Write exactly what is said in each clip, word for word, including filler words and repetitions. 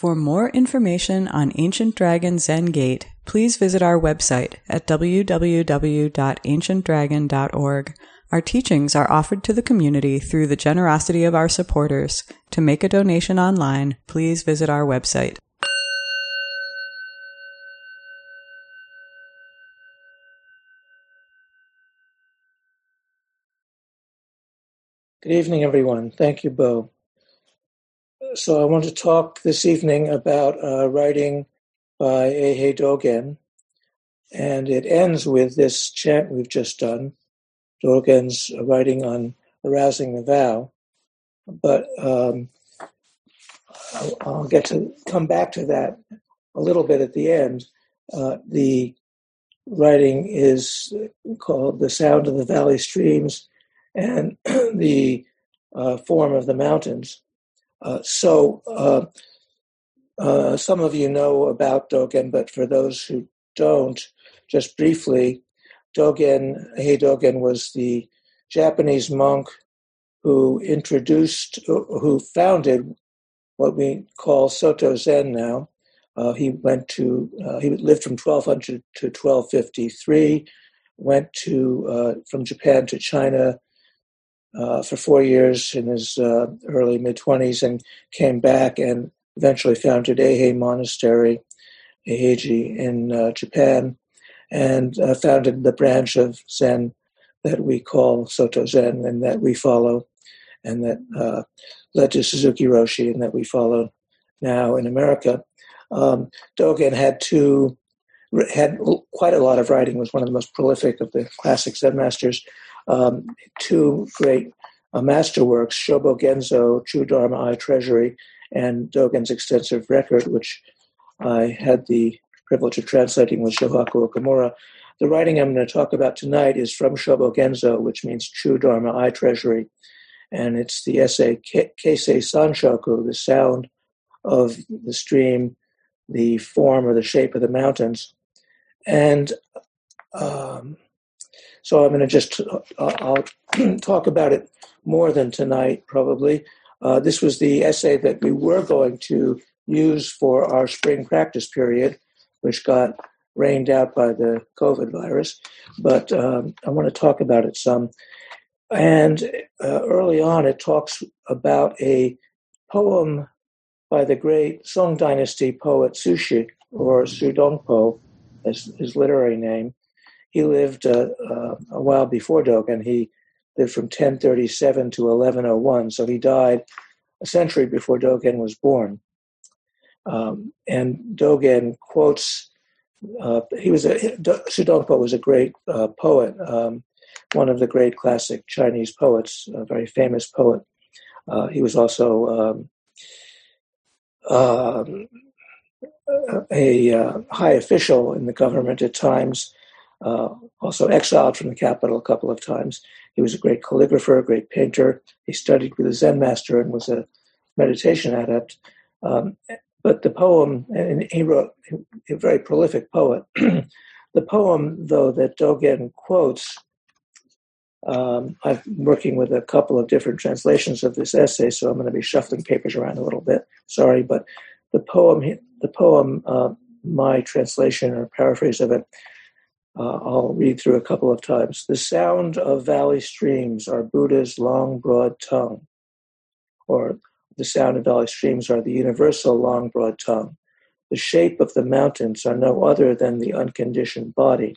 For more information on Ancient Dragon Zen Gate, please visit our website at w w w dot ancient dragon dot org. Our teachings are offered to the community through the generosity of our supporters. To make a donation online, please visit our website. Good evening, everyone. Thank you, Bo. So I want to talk this evening about a writing by Eihei Dogen, and it ends with this chant we've just done, Dogen's writing on arousing the vow. But um, I'll, I'll get to come back to that a little bit at the end. Uh, the writing is called The Sound of the Valley Streams and the uh, Form of the Mountains. Uh, so uh, uh, some of you know about Dogen, but for those who don't, just briefly, Dogen, Eihei Dogen was the Japanese monk who introduced, who founded what we call Soto Zen now. Uh, he went to, uh, he lived from twelve hundred to twelve fifty-three, went to, uh, from Japan to China uh, for four years in his uh, early mid-twenties and came back and eventually founded Eihei Monastery, Eiheiji, in uh, Japan, and uh, founded the branch of Zen that we call Soto Zen and that we follow, and that uh, led to Suzuki Roshi and that we follow now in America. Um, Dogen had two, had quite a lot of writing, was one of the most prolific of the classic Zen masters. Um, two great uh, masterworks, Shobo Genzo, True Dharma Eye Treasury, and Dogen's extensive record, which I had the privilege of translating with Shohaku Okamura. The writing I'm going to talk about tonight is from Shobo Genzo, which means True Dharma Eye Treasury, and it's the essay Keisei Sanshoku, the sound of the stream, the form or the shape of the mountains. And um, so I'm going to just, uh, I'll talk about it more than tonight, probably. Uh, this was the essay that we were going to use for our spring practice period, which got rained out by the COVID virus. But um, I want to talk about it some. And uh, early on, it talks about a poem by the great Song Dynasty poet Sushi, or Su Dongpo, as his literary name. He lived uh, uh, a while before Dogen. He lived from ten thirty-seven to eleven oh one, so he died a century before Dogen was born. Um, and Dogen quotes, uh, he was a, Su Dongpo was a great uh, poet, um, one of the great classic Chinese poets, a very famous poet. Uh, he was also um, um, a uh, high official in the government at times, uh, also exiled from the capital a couple of times. He was a great calligrapher, a great painter. He studied with a Zen master and was a meditation adept. Um, but the poem, and he wrote a very prolific poet. The poem, though, that Dogen quotes, um, I'm working with a couple of different translations of this essay, so I'm going to be shuffling papers around a little bit. Sorry, but the poem, the poem, uh, my translation or paraphrase of it, uh, I'll read through a couple of times. The sound of valley streams are Buddha's long, broad tongue, or the sound of valley streams are the universal long, broad tongue. The shape of the mountains are no other than the unconditioned body.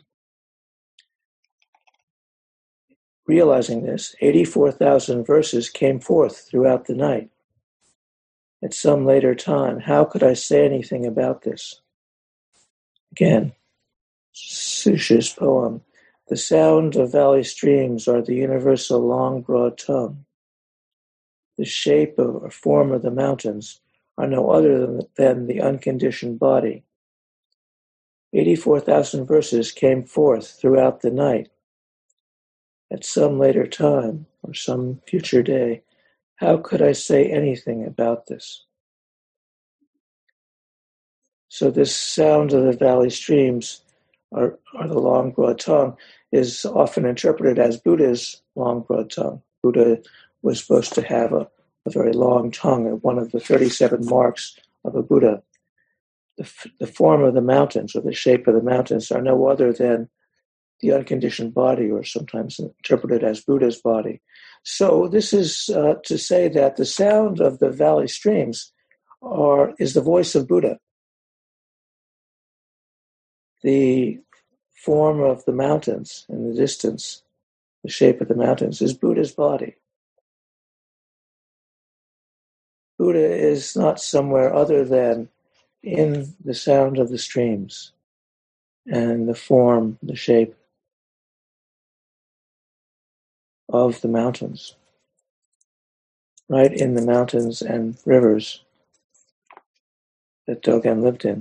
Realizing this, eighty-four thousand verses came forth throughout the night. At some later time, how could I say anything about this? Again, Sushi's poem. The sound of valley streams are the universal long, broad tongue. The shape of, or form of the mountains are no other than, than the unconditioned body. eighty-four thousand verses came forth throughout the night. At some later time, or some future day, how could I say anything about this? So this sound of the valley streams, or, or the long, broad tongue, is often interpreted as Buddha's long, broad tongue. Buddha was supposed to have a, a very long tongue, one of the thirty-seven marks of a Buddha. The, the form of the mountains or the shape of the mountains are no other than the unconditioned body, or sometimes interpreted as Buddha's body. So this is uh, to say that the sound of the valley streams are is the voice of Buddha. The form of the mountains in the distance, the shape of the mountains, is Buddha's body. Buddha is not somewhere other than in the sound of the streams and the form, the shape of the mountains, right in the mountains and rivers that Dogen lived in.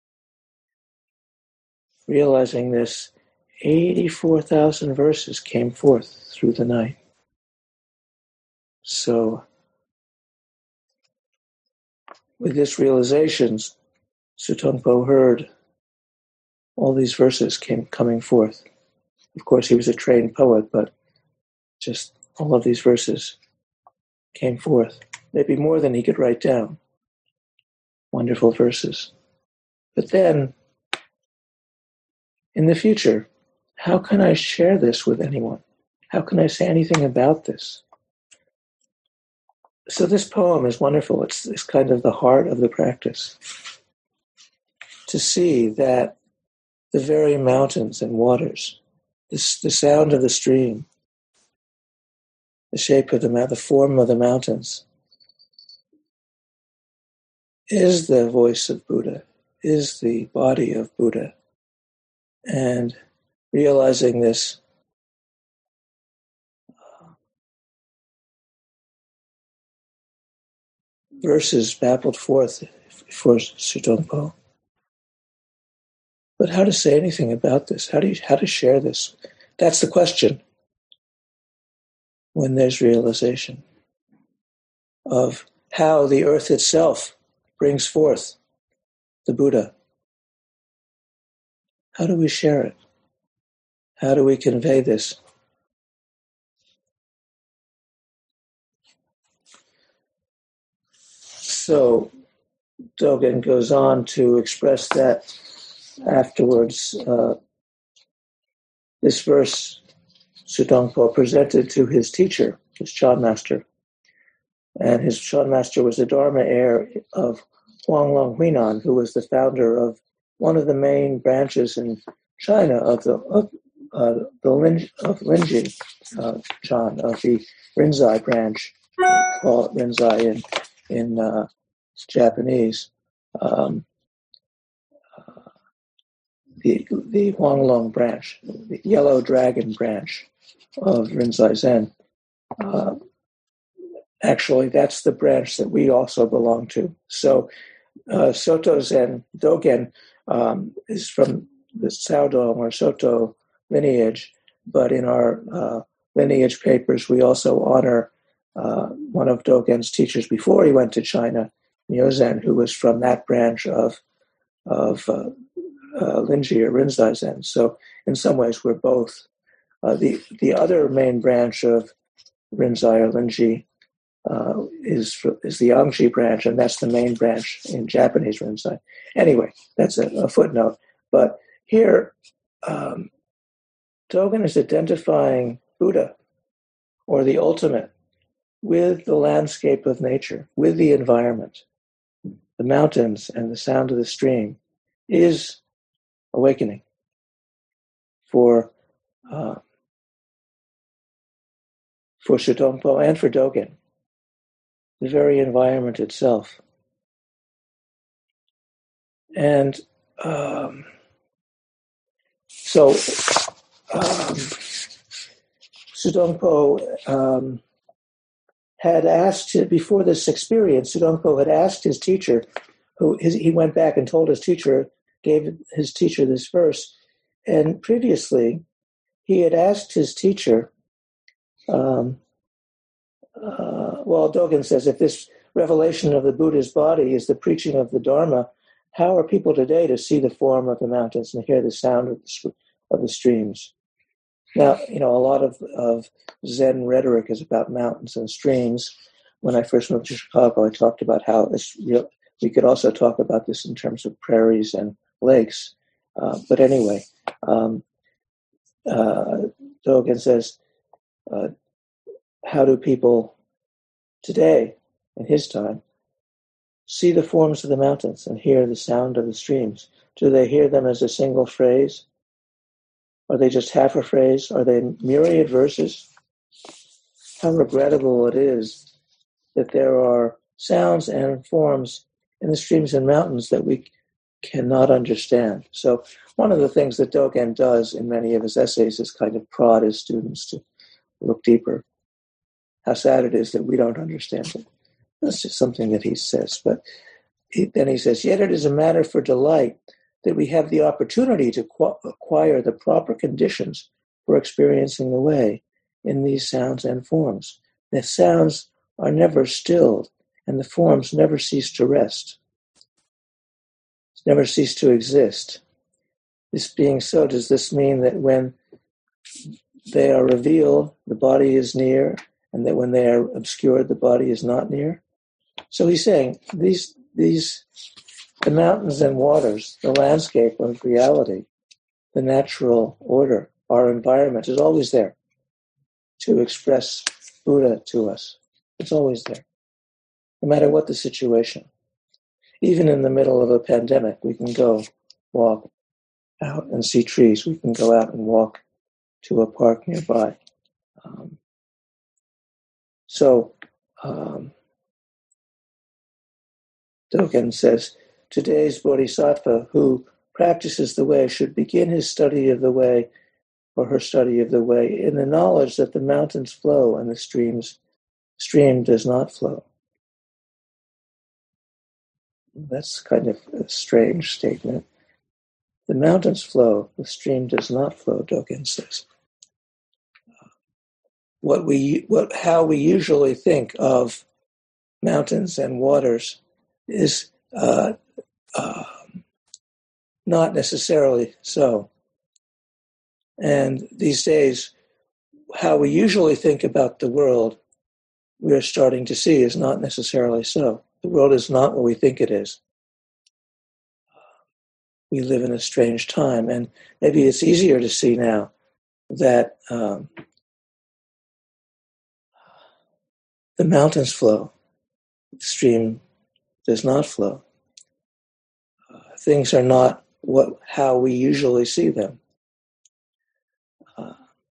Realizing this, eighty-four thousand verses came forth through the night. So, with this realization, Sutongpo heard all these verses came coming forth. Of course, he was a trained poet, but just all of these verses came forth. Maybe more than he could write down. Wonderful verses. But then, in the future, how can I share this with anyone? How can I say anything about this? So this poem is wonderful. It's, it's kind of the heart of the practice. To see that the very mountains and waters, this, the sound of the stream, the shape of the mountain, the form of the mountains, is the voice of Buddha, is the body of Buddha. And realizing this, uh, verses babbled forth for Sutongpo. But how to say anything about this? How do you, how to share this? That's the question. When there's realization of how the earth itself brings forth the Buddha. How do we share it? How do we convey this? So Dogen goes on to express that afterwards. Uh, this verse Sutongpo presented to his teacher, his Chan master. And his Chan master was the Dharma heir of Huanglong Huinan, who was the founder of one of the main branches in China of the of, uh, the Lin, of Linji uh, Chan, of the Rinzai branch. We call it Rinzai in in uh, Japanese. Um, uh, the the Huanglong branch, the Yellow Dragon branch of Rinzai Zen. Uh, actually, that's the branch that we also belong to. So, uh, Soto Zen Dogen um, is from the Saodong or Soto lineage, but in our uh, lineage papers, we also honor uh, one of Dogen's teachers before he went to China, Myozen, who was from that branch of of uh, uh, Linji or Rinzai Zen. So, in some ways, we're both. Uh, the the other main branch of Rinzai or Linji uh, is is the Angji branch, and that's the main branch in Japanese Rinzai. Anyway, that's a, a footnote. But here, um, Dogen is identifying Buddha, or the ultimate, with the landscape of nature, with the environment. The mountains and the sound of the stream is awakening for uh, for Sutongpo and for Dogen, the very environment itself. And um, so um, Sutongpo um, had asked, before this experience, Sutongpo had asked his teacher, who his, he went back and told his teacher, gave his teacher this verse, and previously he had asked his teacher, um, uh, well, Dogen says, if this revelation of the Buddha's body is the preaching of the Dharma, how are people today to see the form of the mountains and hear the sound of the, of the streams? Now, you know, a lot of, of Zen rhetoric is about mountains and streams. When I first moved to Chicago, I talked about how it's real, we could also talk about this in terms of prairies and lakes. Uh, but anyway, um, uh, Dogen says, uh, how do people today, in his time, see the forms of the mountains and hear the sound of the streams? Do they hear them as a single phrase? Are they just half a phrase? Are they myriad verses? How regrettable it is that there are sounds and forms in the streams and mountains that we cannot understand. So one of the things that Dogen does in many of his essays is kind of prod his students to look deeper. How sad it is that we don't understand it. That's just something that he says. But he, then he says, yet it is a matter for delight that we have the opportunity to qu- acquire the proper conditions for experiencing the way in these sounds and forms. The sounds are never stilled, and the forms never cease to rest, never cease to exist. This being so, does this mean that when they are revealed, the body is near, and that when they are obscured, the body is not near? So he's saying these these the mountains and waters, the landscape of reality, the natural order, our environment is always there to express Buddha to us. It's always there, no matter what the situation. Even in the middle of a pandemic, we can go walk out and see trees. We can go out and walk to a park nearby. Um, so, um, Dogen says, today's bodhisattva who practices the way should begin his study of the way or her study of the way in the knowledge that the mountains flow and the streams stream does not flow. That's kind of a strange statement. The mountains flow, the stream does not flow, Dogen says. What we, what, how we usually think of mountains and waters is uh, uh, not necessarily so. And these days, how we usually think about the world, we're starting to see is not necessarily so. The world is not what we think it is. We live in a strange time, and maybe it's easier to see now that um, the mountains flow, the stream does not flow. Uh, things are not what how we usually see them. Uh,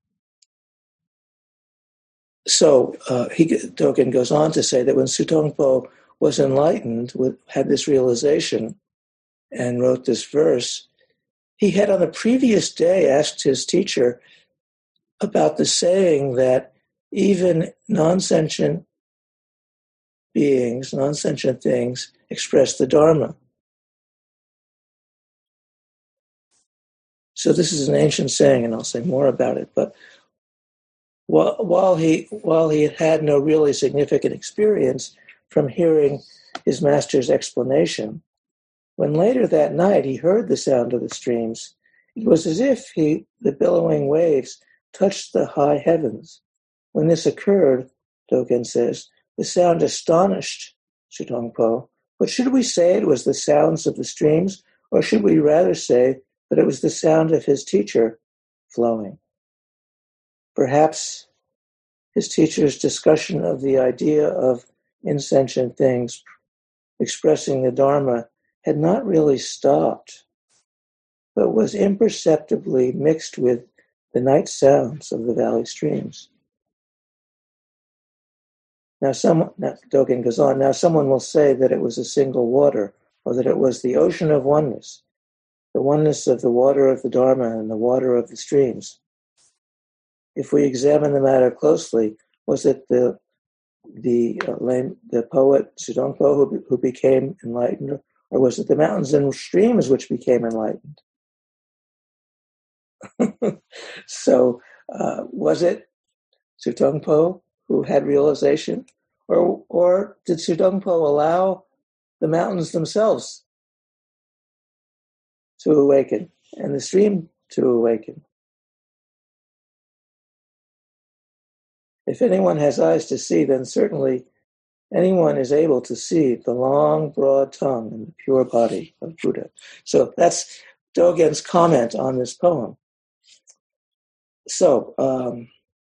so uh, he, Dogen goes on to say that when Sutongpo was enlightened, with, had this realization, and wrote this verse, he had on the previous day asked his teacher about the saying that even non-sentient beings, non-sentient things, express the Dharma. So this is an ancient saying, and I'll say more about it, but while, while he while he had had no really significant experience from hearing his master's explanation, when later that night he heard the sound of the streams, it was as if he, the billowing waves touched the high heavens. When this occurred, Dogen says, the sound astonished Sutongpo. But should we say it was the sounds of the streams, or should we rather say that it was the sound of his teacher flowing? Perhaps his teacher's discussion of the idea of insentient things expressing the Dharma had not really stopped, but was imperceptibly mixed with the night sounds of the valley streams. Now, some, now, Dogen goes on, now someone will say that it was a single water, or that it was the ocean of oneness, the oneness of the water of the Dharma and the water of the streams. If we examine the matter closely, was it the the uh, lame, the poet Sutongpo who, who became enlightened, or was it the mountains and streams which became enlightened? So, uh, was it Sutongpo who had realization, or or did Sutongpo allow the mountains themselves to awaken and the stream to awaken? If anyone has eyes to see, then certainly anyone is able to see the long, broad tongue and the pure body of Buddha. So that's Dogen's comment on this poem. So, um,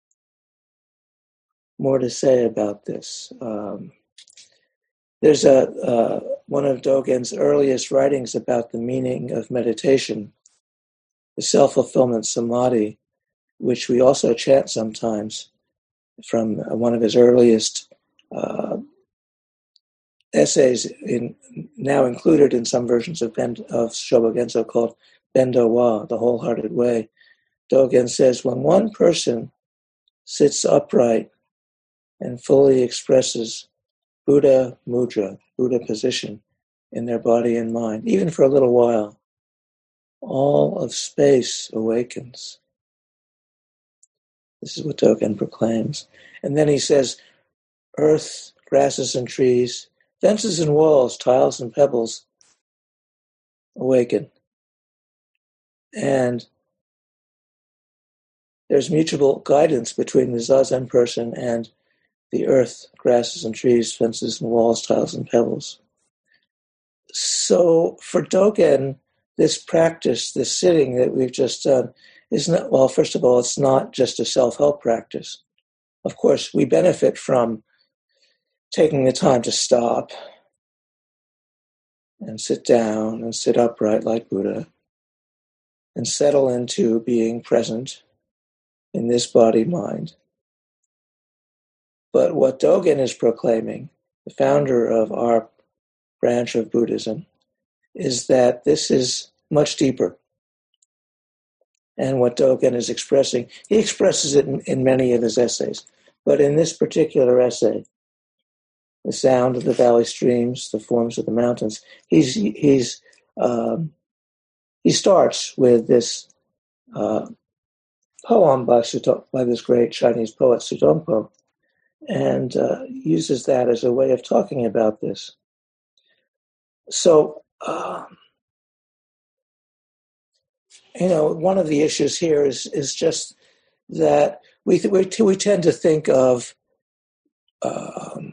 more to say about this. Um, there's a uh, one of Dogen's earliest writings about the meaning of meditation, the self-fulfillment samadhi, which we also chant sometimes, from one of his earliest uh, essays, in, now included in some versions of, ben, of Shobogenzo, called Bendo Wa, the Wholehearted Way. Dogen says, when one person sits upright and fully expresses Buddha mudra, Buddha position, in their body and mind, even for a little while, all of space awakens. This is what Dogen proclaims. And then he says, earth, grasses and trees, fences and walls, tiles and pebbles awaken. And there's mutual guidance between the Zazen person and the earth, grasses and trees, fences and walls, tiles and pebbles. So for Dogen, this practice, this sitting that we've just done, is not, well, first of all, it's not just a self-help practice. Of course, we benefit from taking the time to stop and sit down and sit upright like Buddha and settle into being present in this body-mind. But what Dogen is proclaiming, the founder of our branch of Buddhism, is that this is much deeper. And what Dogen is expressing, he expresses it in, in many of his essays, but in this particular essay, the sound of the valley streams, the forms of the mountains, he's he's um, he starts with this uh, poem by Sutong, by this great Chinese poet Sutongpo, and uh, uses that as a way of talking about this. So, um, you know, one of the issues here is is just that we th- we, t- we tend to think of, um,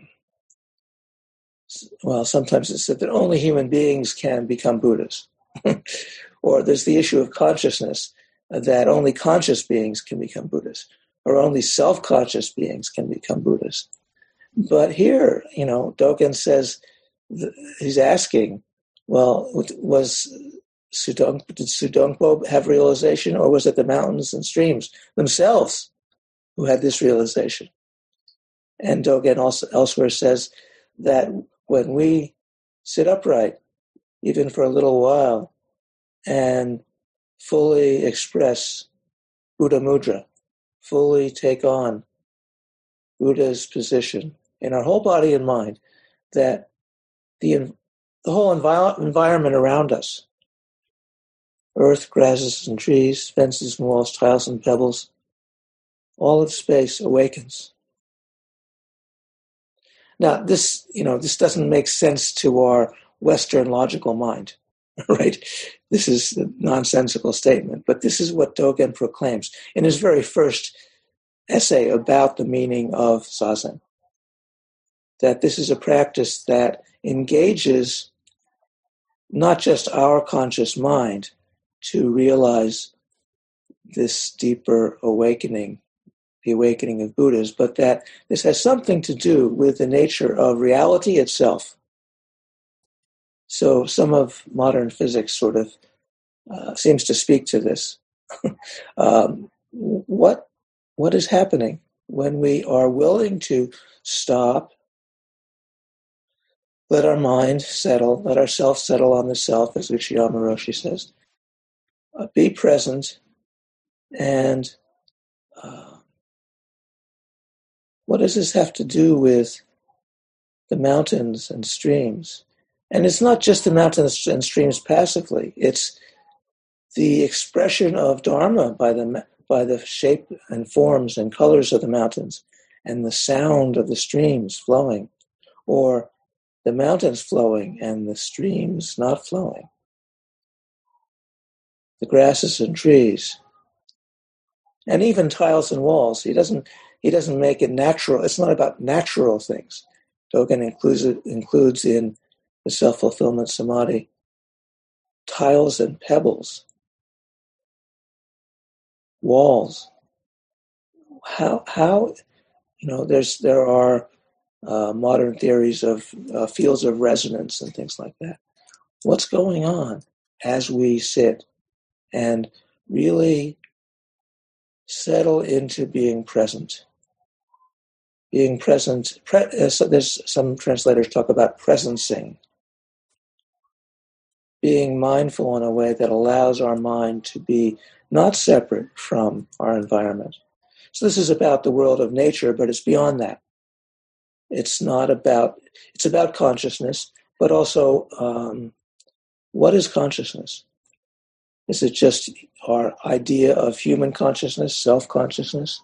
well, sometimes it's said that only human beings can become Buddhas, or there's the issue of consciousness, uh, that only conscious beings can become Buddhas, or only self-conscious beings can become Buddhas. But here, you know, Dogen says, th- he's asking, well, was Sudong, did Sudongpo have realization, or was it the mountains and streams themselves who had this realization? And Dogen also elsewhere says that when we sit upright, even for a little while, and fully express Buddha mudra, fully take on Buddha's position in our whole body and mind, that the, the whole envi- environment around us, earth, grasses and trees, fences and walls, tiles and pebbles, all of space awakens. Now, this, you know, this doesn't make sense to our Western logical mind, right? This is a nonsensical statement, but this is what Dogen proclaims in his very first essay about the meaning of Zazen, that this is a practice that engages not just our conscious mind to realize this deeper awakening, the awakening of Buddhas, but that this has something to do with the nature of reality itself. So some of modern physics sort of uh, seems to speak to this. um, what what is happening when we are willing to stop, let our mind settle, let our self settle on the self, as Uchiyama Roshi says, uh, be present, and uh, what does this have to do with the mountains and streams? And it's not just the mountains and streams passively. It's the expression of Dharma by the by the shape and forms and colors of the mountains, and the sound of the streams flowing, or the mountains flowing and the streams not flowing, the grasses and trees, and even tiles and walls. He doesn't he doesn't make it natural. It's not about natural things. Dogen includes, includes in the self-fulfillment samadhi tiles and pebbles, walls. How, how you know, there's there are uh, modern theories of uh, fields of resonance and things like that. What's going on as we sit and really settle into being present? Being present, pre- uh, so there's some translators talk about presencing. Being mindful in a way that allows our mind to be not separate from our environment. So this is about the world of nature, but it's beyond that. It's not about, it's about consciousness, but also um, what is consciousness? Is it just our idea of human consciousness, self-consciousness?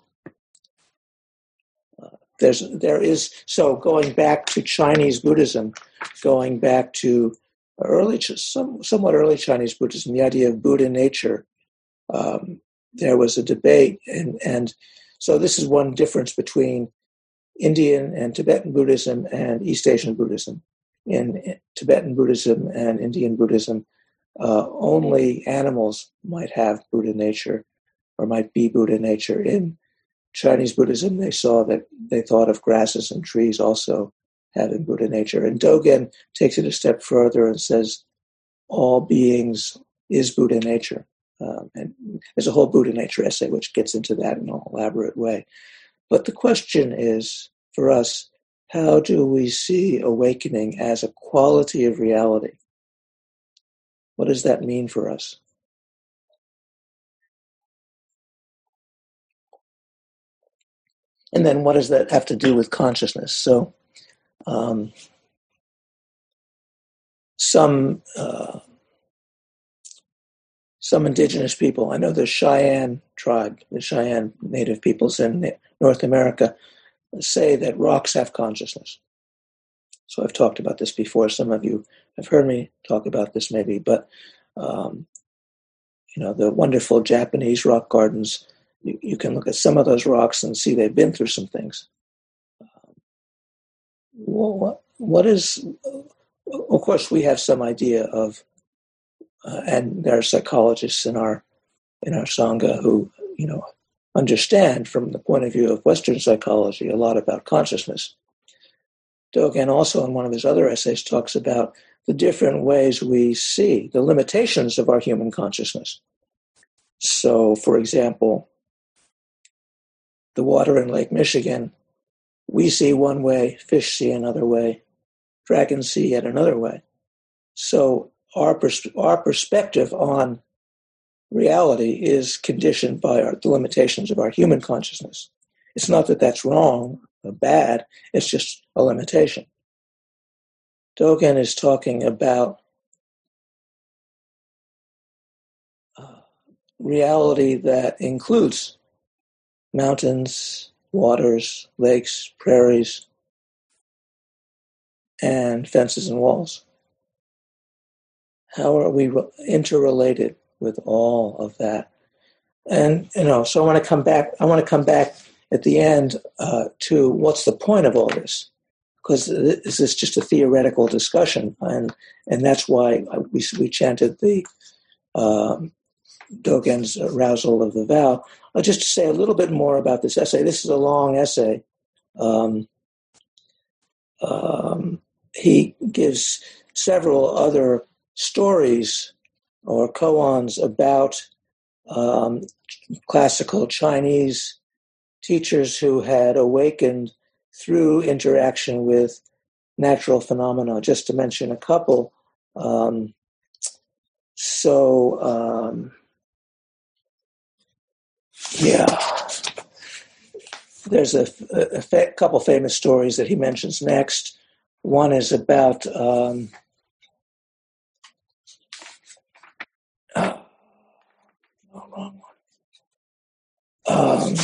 Uh, there's, there is, so going back to Chinese Buddhism, going back to early, some, somewhat early Chinese Buddhism, the idea of Buddha nature, um, there was a debate, and, and so this is one difference between Indian and Tibetan Buddhism and East Asian Buddhism. In Tibetan Buddhism and Indian Buddhism, uh, only animals might have Buddha nature or might be Buddha nature. In Chinese Buddhism, they saw that they thought of grasses and trees also having Buddha nature. And Dogen takes it a step further and says all beings is Buddha nature. Um, and there's a whole Buddha nature essay which gets into that in an elaborate way. But the question is, for us, how do we see awakening as a quality of reality? What does that mean for us? And then what does that have to do with consciousness? So um, some uh, some indigenous people, I know the Cheyenne tribe, the Cheyenne native peoples in North America, say that rocks have consciousness. So I've talked about this before. Some of you have heard me talk about this maybe, but um, you know, the wonderful Japanese rock gardens, you, you can look at some of those rocks and see they've been through some things. Um, what, what is, of course, we have some idea of, uh, and there are psychologists in our in our Sangha who, you know, understand from the point of view of Western psychology a lot about consciousness. Dogen also in one of his other essays talks about the different ways we see the limitations of our human consciousness. So, for example, the water in Lake Michigan, we see one way, fish see another way, dragons see yet another way. So our, pers- our perspective on reality is conditioned by our, the limitations of our human consciousness. It's not that that's wrong or bad, it's just a limitation. Dogen is talking about uh, reality that includes mountains, waters, lakes, prairies, and fences and walls. How are we interrelated with all of that? And, you know, so I want to come back, I want to come back at the end uh, to what's the point of all this? Because this is just a theoretical discussion, and and that's why we we chanted the um, Dogen's arousal of the vow. I'll just say a little bit more about this essay. This is a long essay. Um, um, he gives several other stories or koans about um, classical Chinese teachers who had awakened through interaction with natural phenomena, just to mention a couple. Um, so, um, yeah, there's a, a, a fa- couple famous stories that he mentions next. One is about um, oh, no, wrong one. Um,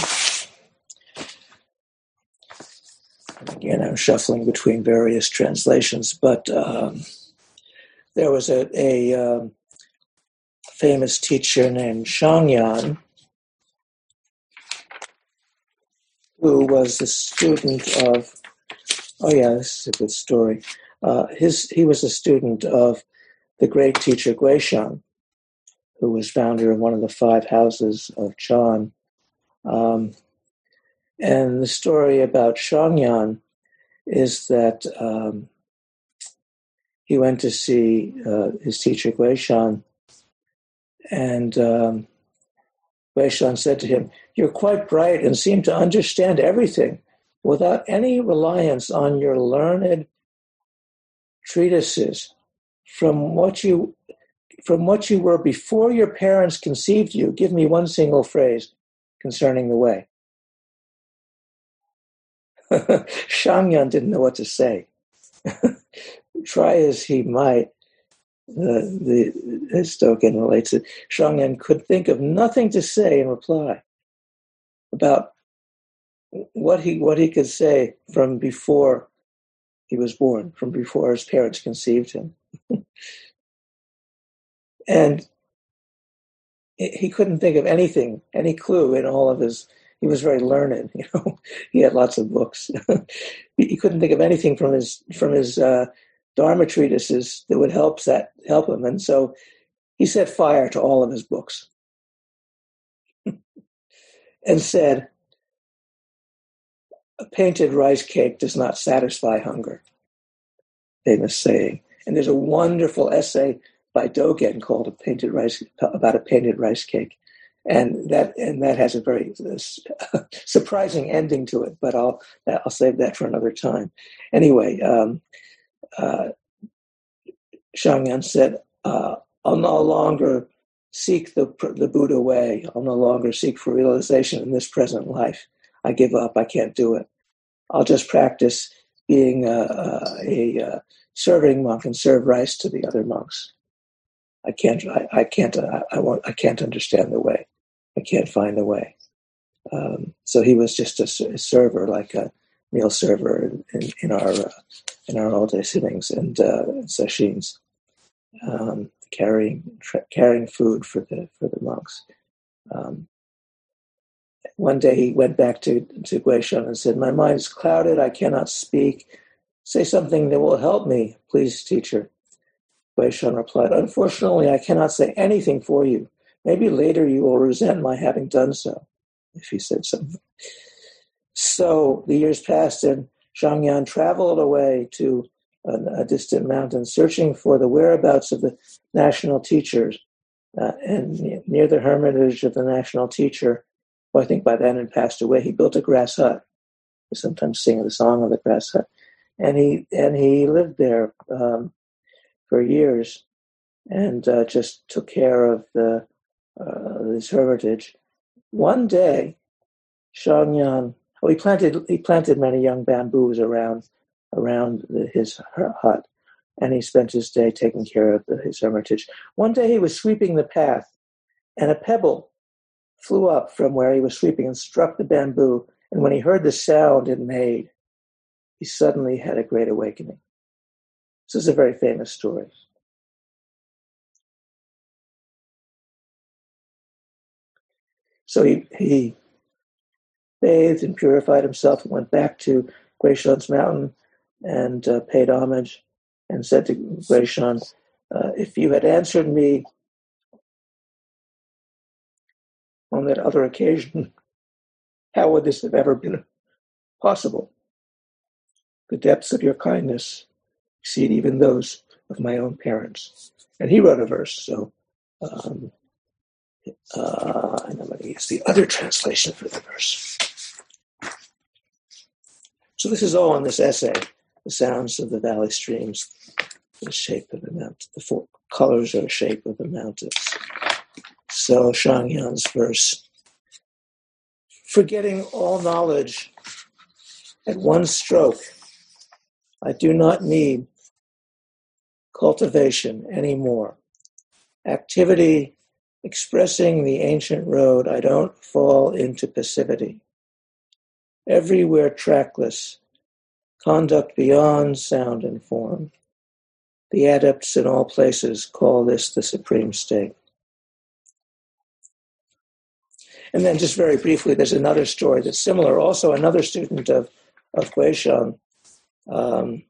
again, I'm shuffling between various translations, but um, there was a, a um, famous teacher named Shangyan who was a student of Oh yeah, this is a good story. Uh, his he was a student of the great teacher Guishan, who was founder of one of the five houses of Chan. Um, and the story about Shangyan is that um, he went to see uh, his teacher Guishan, and um, Guishan said to him, "You're quite bright and seem to understand everything without any reliance on your learned treatises. From what you from what you were before your parents conceived you, give me one single phrase concerning the way." Shangyan didn't know what to say. Try as he might, uh, the as Dogen relates it, Shangyan could think of nothing to say in reply about what he what he could say from before he was born, from before his parents conceived him. And he couldn't think of anything, any clue in all of his. He was very learned, you know. He had lots of books. He couldn't think of anything from his from his uh, Dharma treatises that would help that help him, and so he set fire to all of his books and said, "A painted rice cake does not satisfy hunger." Famous saying. And there's a wonderful essay by Dogen called "A Painted Rice" about a painted rice cake. And that and that has a very uh, surprising ending to it, but I'll I'll save that for another time. Anyway, um, uh, Shangyan said, uh, "I'll no longer seek the the Buddha way. I'll no longer seek for realization in this present life. I give up. I can't do it. I'll just practice being a, a, a serving monk and serve rice to the other monks. I can't. I, I can't. I, I won't. I can't understand the way. I can't find the way." Um, so he was just a, a server, like a meal server in, in our uh, in our all day sittings and uh, sessions, um, carrying tra- carrying food for the for the monks. Um, one day he went back to to Guishan and said, "My mind is clouded. I cannot speak. Say something that will help me, please, teacher." Guishan replied, "Unfortunately, I cannot say anything for you. Maybe later you will resent my having done so," if he said something. So the years passed, and Shangyan traveled away to a, a distant mountain, searching for the whereabouts of the national teachers. Uh, and near the hermitage of the national teacher, who I think by then had passed away, he built a grass hut. We sometimes sing the song of the grass hut. And he and he lived there um, for years and uh, just took care of the uh, this hermitage. One day, Shangyan, oh, he planted he planted many young bamboos around around the, his hut, and he spent his day taking care of the, his hermitage. One day, he was sweeping the path, and a pebble flew up from where he was sweeping and struck the bamboo. And when he heard the sound it made, he suddenly had a great awakening. This is a very famous story. So he, he bathed and purified himself and went back to Guishan's mountain and uh, paid homage and said to Guishan, uh, "If you had answered me on that other occasion, how would this have ever been possible? The depths of your kindness exceed even those of my own parents." And he wrote a verse, so um, uh, and I'm going to use the other translation for the verse. So this is all in this essay, the sounds of the valley streams, the shape of the mountain, the four colors or shape of the mountains. So Shangyan's verse: "Forgetting all knowledge at one stroke, I do not need cultivation anymore. Activity expressing the ancient road, I don't fall into passivity. Everywhere trackless, conduct beyond sound and form. The adepts in all places call this the supreme state." And then just very briefly, there's another story that's similar. Also, another student of, of Guishan, Um,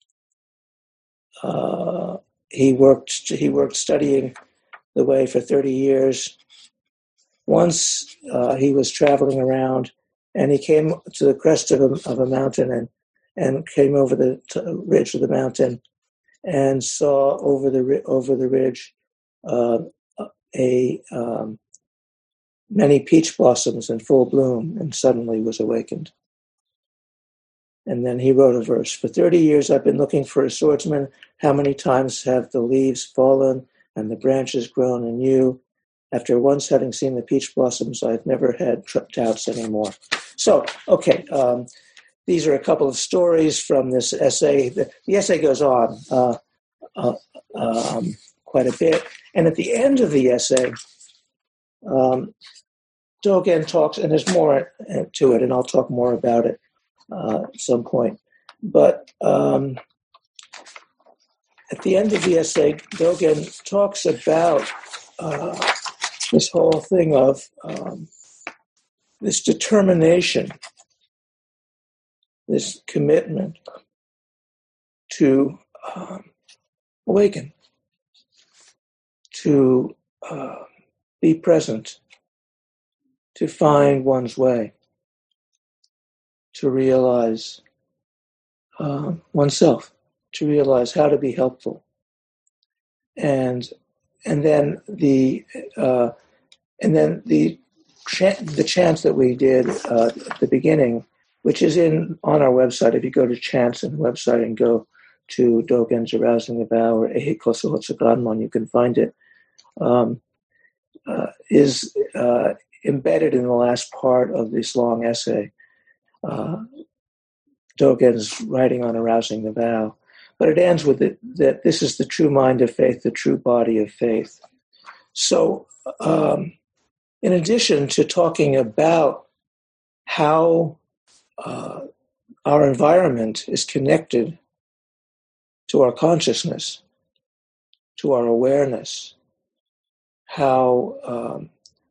uh, he worked. He worked studying the way for thirty years. Once uh, he was traveling around, and he came to the crest of a, of a mountain, and and came over the t- ridge of the mountain, and saw over the over the ridge uh, a um, many peach blossoms in full bloom, and suddenly was awakened. And then he wrote a verse. For thirty years I've been looking for a swordsman. How many times have the leaves fallen and the branches grown anew? After once having seen the peach blossoms, I've never had doubts anymore. So, okay, um, these are a couple of stories from this essay. The, the essay goes on uh, uh, um, quite a bit. And at the end of the essay, um, Dogen talks, and there's more to it, and I'll talk more about it uh, at some point. But um, at the end of the essay, Dogen talks about uh, this whole thing of um, this determination, this commitment to um, awaken, to uh, be present, to find one's way, to realize uh, oneself, to realize how to be helpful, and and then the uh, and then the ch- the chant that we did uh, at the beginning, which is in on our website. If you go to chants and website and go to Dogen's Arousing the Vow or Eihei Koso Hotsu Ganmon, you can find it. Um, uh, is uh, embedded in the last part of this long essay. Uh, Dogen's writing on arousing the vow, but it ends with it, that this is the true mind of faith, the true body of faith. So, um, in addition to talking about how uh, our environment is connected to our consciousness, to our awareness, how um,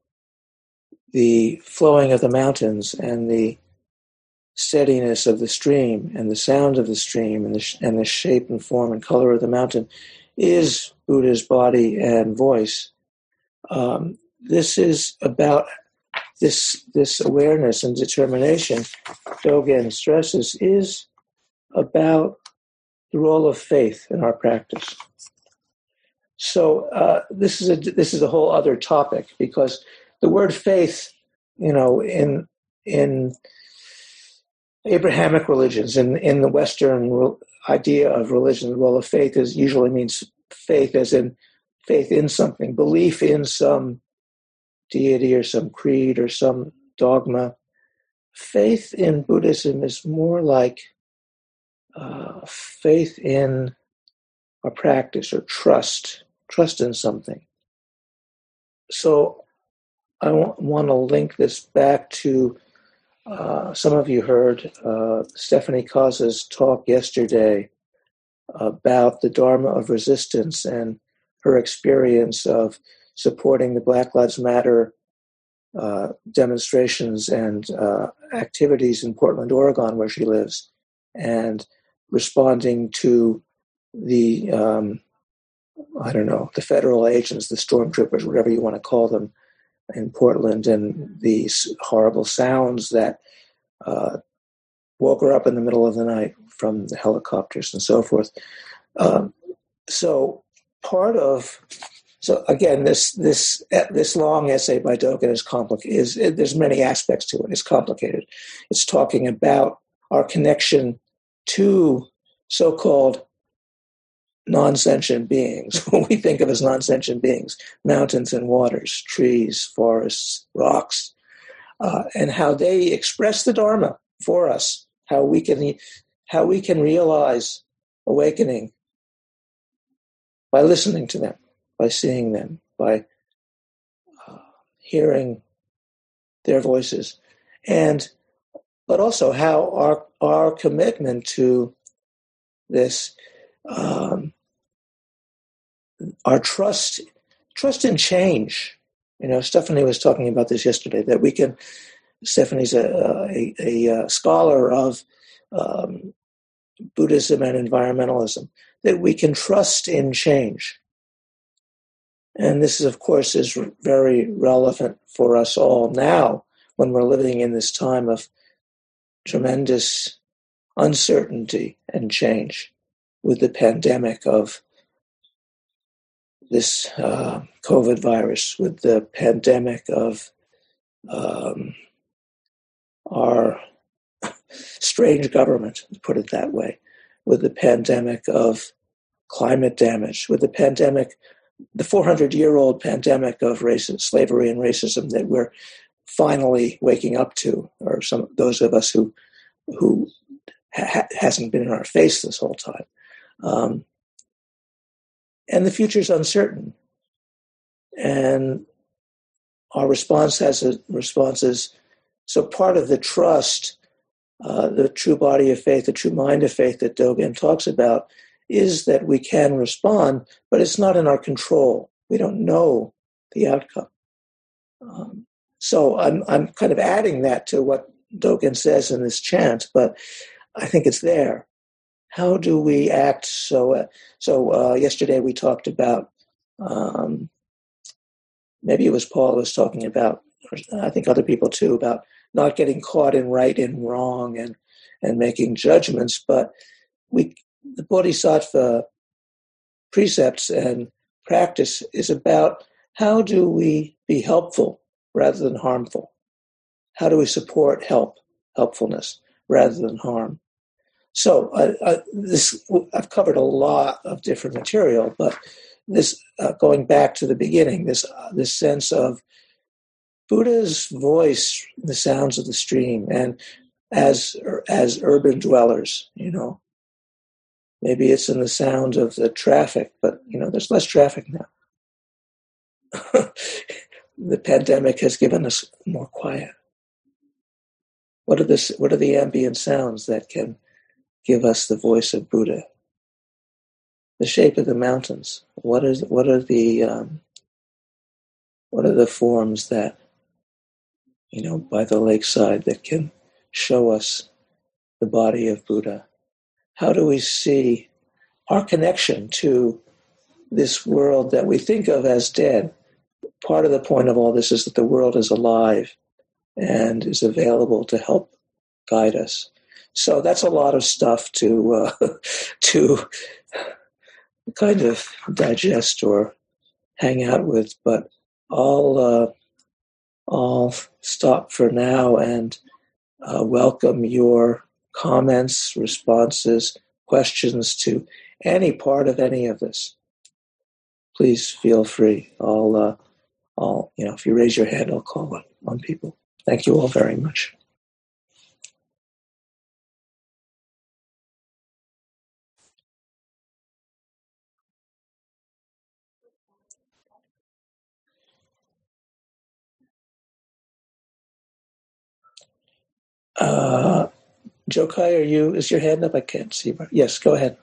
the flowing of the mountains and the steadiness of the stream and the sound of the stream and the, sh- and the shape and form and color of the mountain is Buddha's body and voice. Um, this is about this this awareness and determination, Dogen stresses, is about the role of faith in our practice. So uh, this is a this is a whole other topic, because the word faith, you know, in in Abrahamic religions, in in the Western re- idea of religion, the role of faith is usually means faith as in faith in something, belief in some deity or some creed or some dogma. Faith in Buddhism is more like uh, faith in a practice or trust, trust in something. So I w- want to link this back to uh, some of you heard uh, Stephanie Kaza's talk yesterday about the Dharma of resistance and her experience of supporting the Black Lives Matter uh, demonstrations and uh, activities in Portland, Oregon, where she lives, and responding to the, um, I don't know, the federal agents, the stormtroopers, whatever you want to call them, in Portland, and these horrible sounds that uh, woke her up in the middle of the night from the helicopters and so forth. Um, so part of, so again, this this this long essay by Dogen is complicated. Is there's many aspects to it. It's complicated. It's talking about our connection to so-called non-sentient beings, what we think of as non-sentient beings, mountains and waters, trees, forests, rocks, uh, and how they express the Dharma for us, how we can how we can realize awakening by listening to them, by seeing them, by uh, hearing their voices, and but also how our our commitment to this, um, our trust trust in change. You know, Stephanie was talking about this yesterday, that we can. Stephanie's a, a, a, a scholar of um, Buddhism and environmentalism, that we can trust in change. And this, is, of course, is very relevant for us all now when we're living in this time of tremendous uncertainty and change with the pandemic of this uh, COVID virus, with the pandemic of um, our strange government, to put it that way, with the pandemic of climate damage, with the pandemic, the four hundred year old pandemic of racism, slavery and racism that we're finally waking up to, or some those of us who who ha- hasn't been in our face this whole time. Um, and the future is uncertain. And our response has a response is, so part of the trust, uh, the true body of faith, the true mind of faith that Dogen talks about, is that we can respond, but it's not in our control. We don't know the outcome. Um, so I'm I'm kind of adding that to what Dogen says in this chant, but I think it's there. How do we act? So, uh, so uh, yesterday we talked about, um, maybe it was Paul who was talking about, I think other people too, about not getting caught in right and wrong and, and making judgments, but we, the Bodhisattva precepts and practice is about how do we be helpful rather than harmful? How do we support help, helpfulness rather than harm? So I, I, this I've covered a lot of different material, but this uh, going back to the beginning, this uh, this sense of Buddha's voice, the sounds of the stream, and as as urban dwellers, you know, maybe it's in the sound of the traffic, but you know, there's less traffic now. The pandemic has given us more quiet. What are the what are the ambient sounds that can give us the voice of Buddha? The shape of the mountains. What is what are the um, what are the forms that, you know, by the lakeside that can show us the body of Buddha? How do we see our connection to this world that we think of as dead? Part of the point of all this is that the world is alive and is available to help guide us. So that's a lot of stuff to uh, to kind of digest or hang out with, but I'll uh, I'll stop for now and uh, welcome your comments, responses, questions to any part of any of this. Please feel free. I'll uh, I'll you know if you raise your hand, I'll call on, on people. Thank you all very much. Uh, Jokai, are you? Is your hand up? I can't see. Yes, go ahead.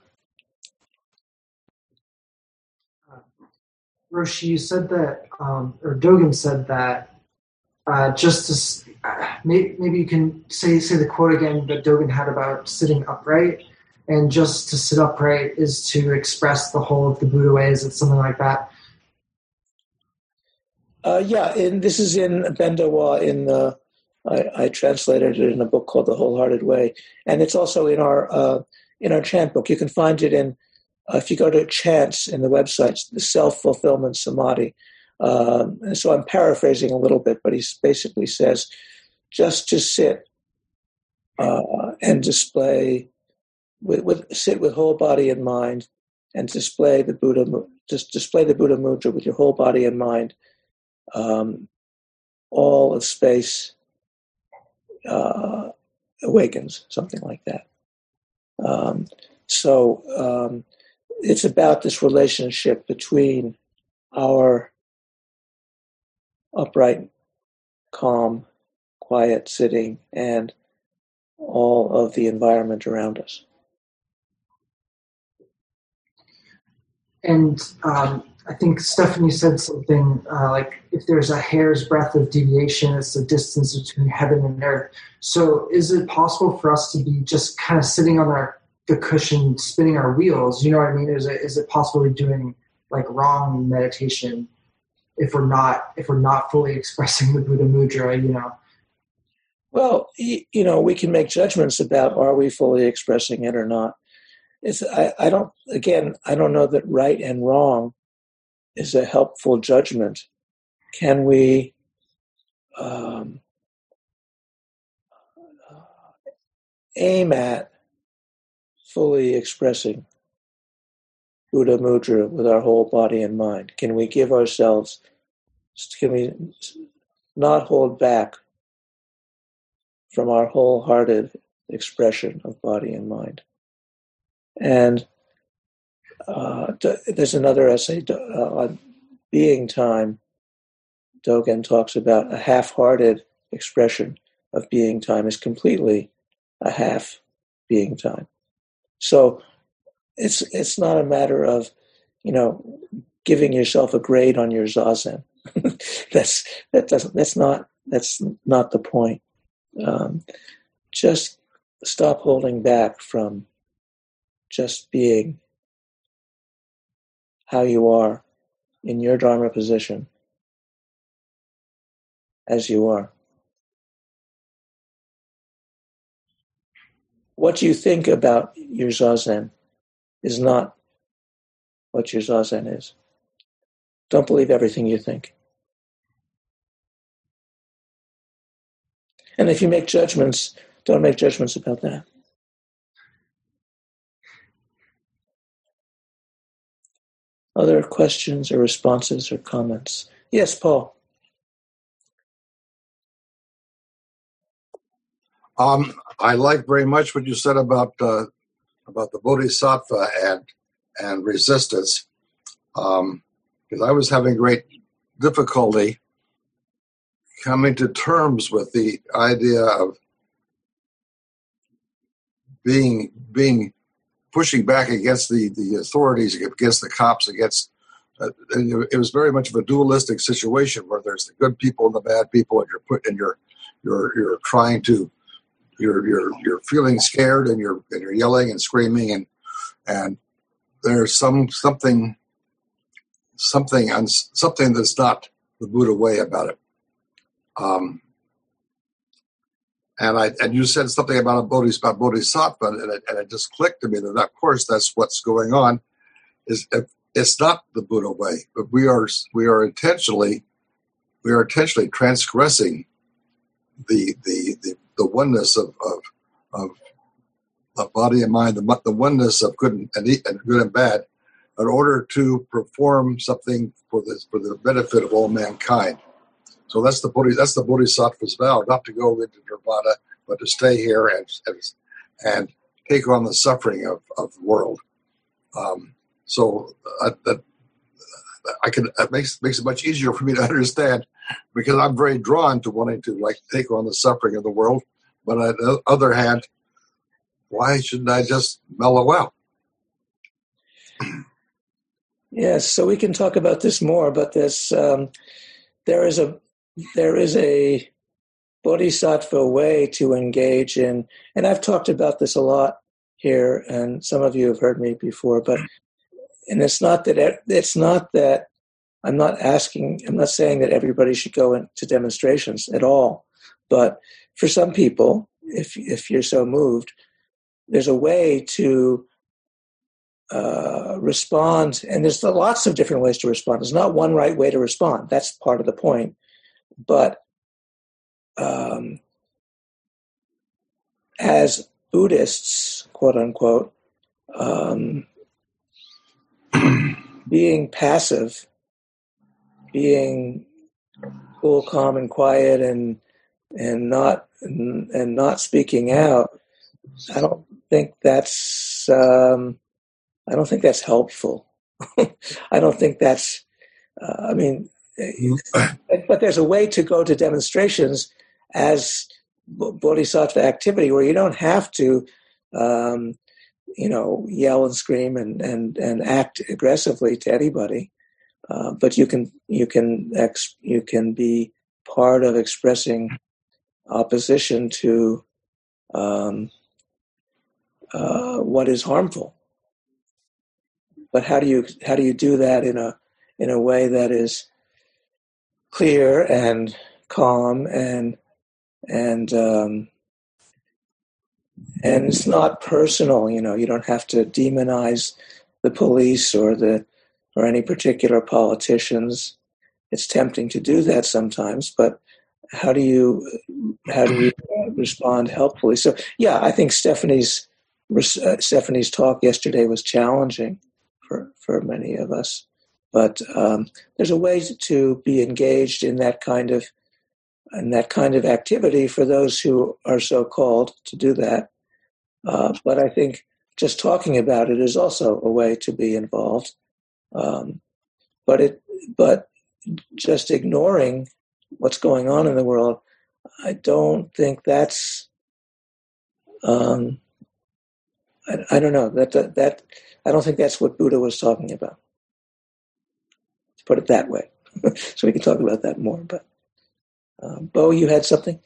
Uh, Roshi, you said that, um, or Dogen said that. Uh, just to uh, maybe, maybe you can say say the quote again that Dogen had about sitting upright, and just to sit upright is to express the whole of the Buddha way. Is it something like that? Uh, yeah, and this is in Bendawa in the. I, I translated it in a book called The Wholehearted Way, and it's also in our uh, in our chant book. You can find it in uh, if you go to chants in the website, the Self-Fulfillment Samadhi. Um, and so I'm paraphrasing a little bit, but he basically says, just to sit uh, and display with, with sit with whole body and mind, and display the Buddha just display the Buddha mudra with your whole body and mind. Um, all of space uh, awakens, something like that. Um, so um, it's about this relationship between our upright, calm, quiet sitting and all of the environment around us. And um, I think Stephanie said something uh, like, if there's a hair's breadth of deviation, it's the distance between heaven and earth. So is it possible for us to be just kind of sitting on our the cushion spinning our wheels. You know what I mean? Is it is it possibly doing like wrong meditation if we're not if we're not fully expressing the Buddha Mudra? You know. Well, you know, we can make judgments about are we fully expressing it or not. It's, I, I don't, again, I don't know that right and wrong is a helpful judgment. Can we um, aim at fully expressing Buddha Mudra with our whole body and mind? Can we give ourselves, can we not hold back from our wholehearted expression of body and mind? And uh, there's another essay uh, on being time. Dogen talks about a half-hearted expression of being time is completely a half being time. So it's it's not a matter of, you know, giving yourself a grade on your zazen. that's that doesn't that's not that's not the point. Um, just stop holding back from just being how you are in your Dharma position as you are. What you think about your zazen is not what your zazen is. Don't believe everything you think. And if you make judgments, don't make judgments about that. Other questions or responses or comments? Yes, Paul. Um, I like very much what you said about uh, about the bodhisattva and and resistance, um, because I was having great difficulty coming to terms with the idea of being being pushing back against the, the authorities, against the cops, against uh, it was very much of a dualistic situation where there's the good people and the bad people, and you're put and you're you're you're trying to you're you're you're feeling scared and you're and you're yelling and screaming and and there's some something something something that's not the Buddha way about it. Um, and I and you said something about a bodhisattva, about bodhisattva, and it, and it just clicked to me that of course that's what's going on. Is it's not the Buddha way, but we are we are intentionally we are intentionally transgressing the the the, the oneness of, of of of body and mind, the the oneness of good and, and good and bad, in order to perform something for the for the benefit of all mankind. So that's the Bodhi, that's the Bodhisattva's vow, not to go into nirvana, but to stay here and and, and take on the suffering of, of the world. Um, so uh, that I can it makes makes it much easier for me to understand, because I'm very drawn to wanting to like take on the suffering of the world. But on the other hand, why shouldn't I just mellow out? Yes, so we can talk about this more, but this um, there is a there is a bodhisattva way to engage in, and I've talked about this a lot here, and some of you have heard me before, but and it's not that it's not that I'm not asking, I'm not saying that everybody should go into demonstrations at all, but for some people, if if you're so moved, there's a way to uh, respond, and there's lots of different ways to respond. There's not one right way to respond. That's part of the point. But um, as Buddhists, quote unquote, um, being passive, being cool, calm, and quiet, and and not and, and not speaking out, I don't think that's um, I don't think that's helpful. I don't think that's. Uh, I mean, but there's a way to go to demonstrations as bodhisattva activity where you don't have to, um, you know, yell and scream and and, and act aggressively to anybody, uh, but you can you can ex- you can be part of expressing opposition to um, uh, what is harmful. But how do you how do you do that in a in a way that is clear and calm and and um, and it's not personal? You know, you don't have to demonize the police or the or any particular politicians. It's tempting to do that sometimes, but how do you how do you respond helpfully? So yeah, I think Stephanie's uh, Stephanie's talk yesterday was challenging for for many of us, but um, there's a way to be engaged in that kind of in that kind of activity for those who are so called to do that. Uh, but I think just talking about it is also a way to be involved. Um, but it but just ignoring what's going on in the world, I don't think that's. Um, I, I don't know that, that that I don't think that's what Buddha was talking about. To put it that way, so we can talk about that more. But um, Bo, you had something?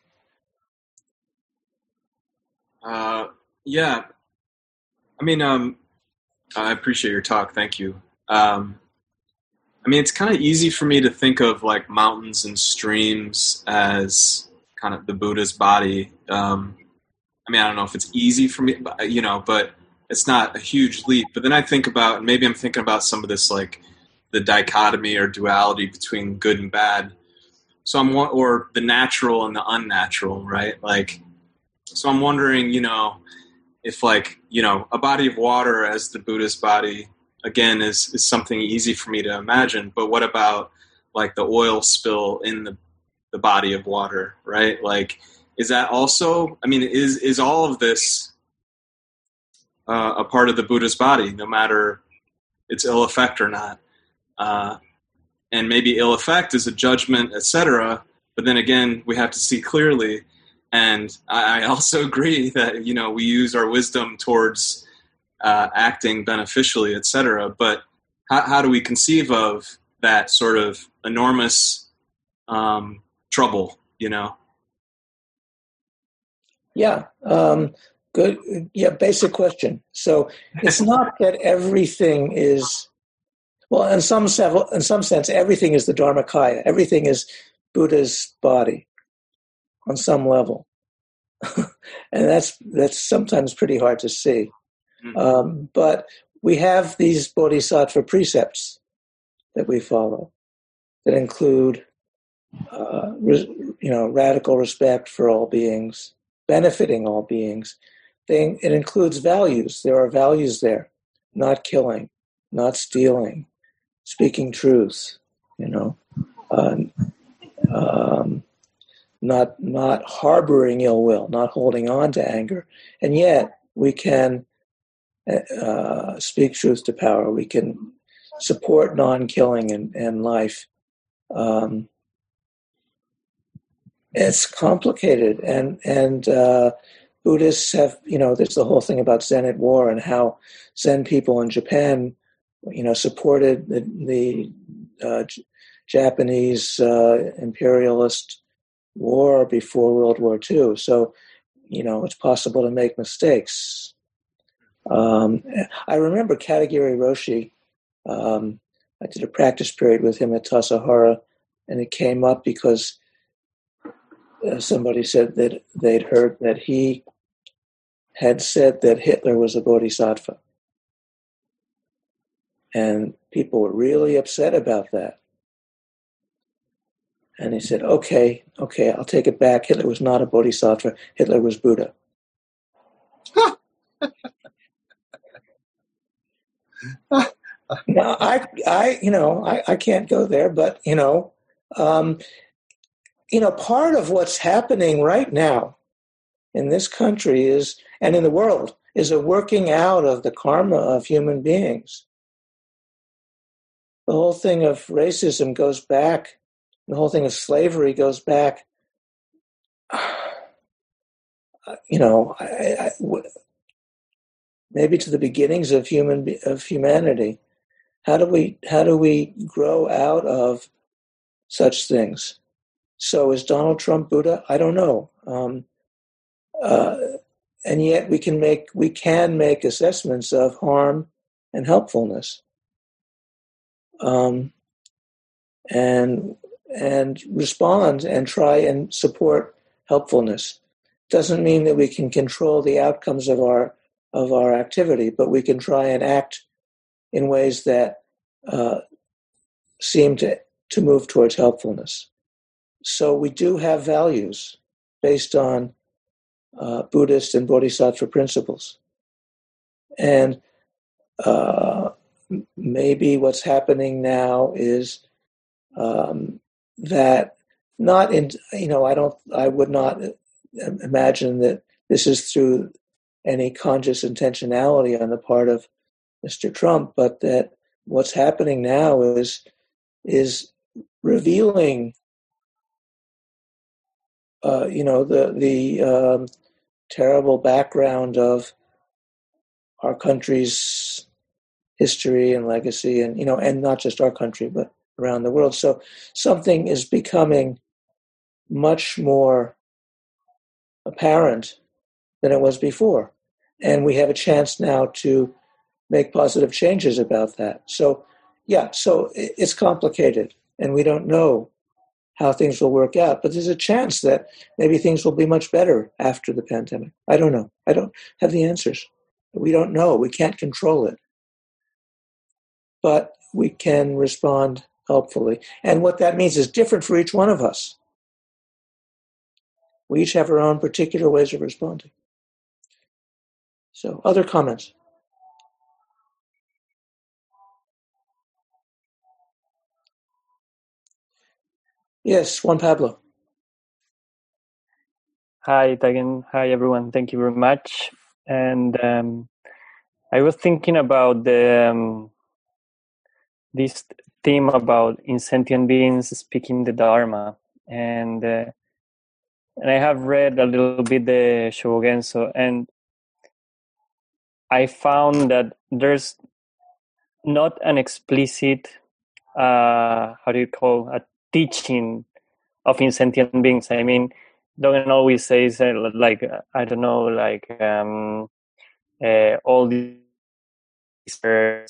Uh, yeah, I mean, um, I appreciate your talk. Thank you. Um, I mean, it's kind of easy for me to think of like mountains and streams as kind of the Buddha's body. Um, I mean, I don't know if it's easy for me, you know, but it's not a huge leap. But then I think about, and maybe I'm thinking about some of this, like the dichotomy or duality between good and bad. So I'm, or the natural and the unnatural, right? Like, so I'm wondering, you know, if like, you know, a body of water as the Buddha's body, again, is, is something easy for me to imagine. But what about like the oil spill in the, the body of water, right? Like, is that also, I mean, is, is all of this uh, a part of the Buddha's body, no matter its ill effect or not? Uh, and maybe ill effect is a judgment, et cetera. But then again, we have to see clearly. And I, I also agree that, you know, we use our wisdom towards Uh, acting beneficially, et cetera. But how, how do we conceive of that sort of enormous um, trouble, you know? Yeah, um, good. Yeah, basic question. So it's not that everything is, well, in some several, in some sense, everything is the Dharmakaya. Everything is Buddha's body on some level. And that's that's sometimes pretty hard to see. Um, but we have these bodhisattva precepts that we follow that include, uh, res, you know, radical respect for all beings, benefiting all beings. They, it includes values. There are values there: not killing, not stealing, speaking truth. You know, uh, um, not not harboring ill will, not holding on to anger, and yet we can. Uh, speak truth to power. We can support non-killing and, and life. Um, it's complicated, and and uh, Buddhists have, you know, there's the whole thing about Zen at war and how Zen people in Japan, you know, supported the, the uh, J- Japanese uh, imperialist war before World War Two. So, you know, it's possible to make mistakes. Um, I remember Katagiri Roshi. Um, I did a practice period with him at Tassajara, and it came up because uh, somebody said that they'd heard that he had said that Hitler was a bodhisattva. And people were really upset about that. And he said, okay, okay, I'll take it back. Hitler was not a bodhisattva. Hitler was Buddha. Now, I, I, you know, I, I can't go there, but you know, um, you know, part of what's happening right now in this country is, and in the world, is a working out of the karma of human beings. The whole thing of racism goes back. The whole thing of slavery goes back. You know, I, I, maybe to the beginnings of human of humanity. How do we how do we grow out of such things? So is Donald Trump Buddha? I don't know. Um, uh, and yet we can make we can make assessments of harm and helpfulness, um, and and respond and try and support helpfulness. Doesn't mean that we can control the outcomes of our of our activity, but we can try and act in ways that uh, seem to to move towards helpfulness. So we do have values based on uh, Buddhist and Bodhisattva principles. And uh, maybe what's happening now is um, that not in, you know, I don't, I would not imagine that this is through any conscious intentionality on the part of Mister Trump, but that what's happening now is, is revealing Uh, you know, the the um, terrible background of our country's history and legacy, and you know, and not just our country, but around the world. So something is becoming much more apparent than it was before, and we have a chance now to make positive changes about that. So, yeah, so it's complicated, and we don't know how things will work out, but there's a chance that maybe things will be much better after the pandemic. I don't know. I don't have the answers. We don't know. We can't control it. But we can respond helpfully. And what that means is different for each one of us. We each have our own particular ways of responding. So, other comments? Yes, Juan Pablo. Hi, Dagen. Hi, everyone. Thank you very much. And um, I was thinking about the um, this theme about insentient beings speaking the Dharma, and uh, and I have read a little bit the Shobogenzo, and I found that there's not an explicit uh, how do you call a teaching of insentient beings. I mean, Dogen always says uh, like I don't know, like um, uh, all these are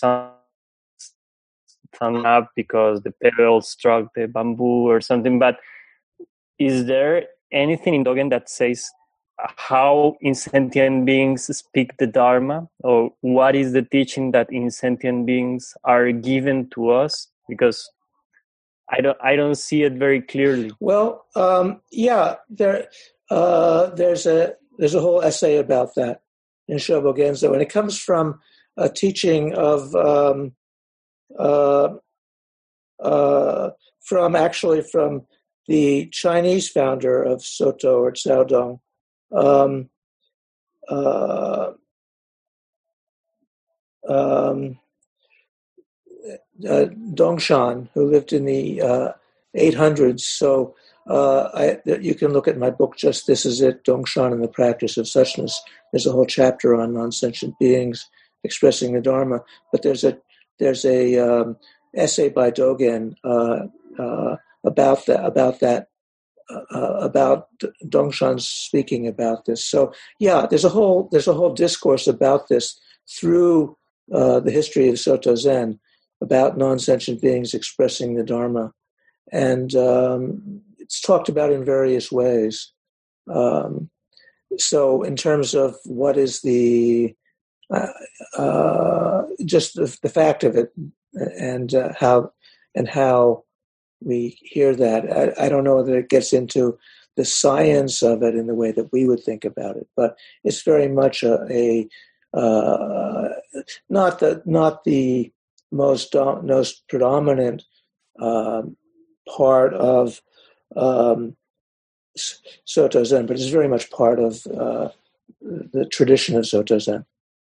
thrown up because the pebble struck the bamboo or something. But is there anything in Dogen that says how insentient beings speak the Dharma, or what is the teaching that insentient beings are given to us? Because I don't, I don't see it very clearly. Well, um, yeah, there, uh, there's a there's a whole essay about that in Shobogenzo, and it comes from a teaching of um, uh, uh, from actually from the Chinese founder of Soto or Caodong, um, uh, um, uh, Dongshan, who lived in the uh, eight hundreds. So uh, I, you can look at my book, Just This Is It, Dongshan and the Practice of Suchness. There's a whole chapter on non-sentient beings expressing the Dharma. But there's a there's a um, essay by Dogen uh, uh, about that about that uh, about Dongshan speaking about this. So yeah, there's a whole there's a whole discourse about this through uh, the history of Soto Zen, about non-sentient beings expressing the Dharma. And um, it's talked about in various ways. Um, so in terms of what is the, uh, uh, just the, the fact of it and uh, how and how we hear that, I, I don't know that it gets into the science of it in the way that we would think about it, but it's very much a, a uh, not the, not the, most most predominant um, part of um, Soto Zen, but it's very much part of uh, the tradition of Soto Zen.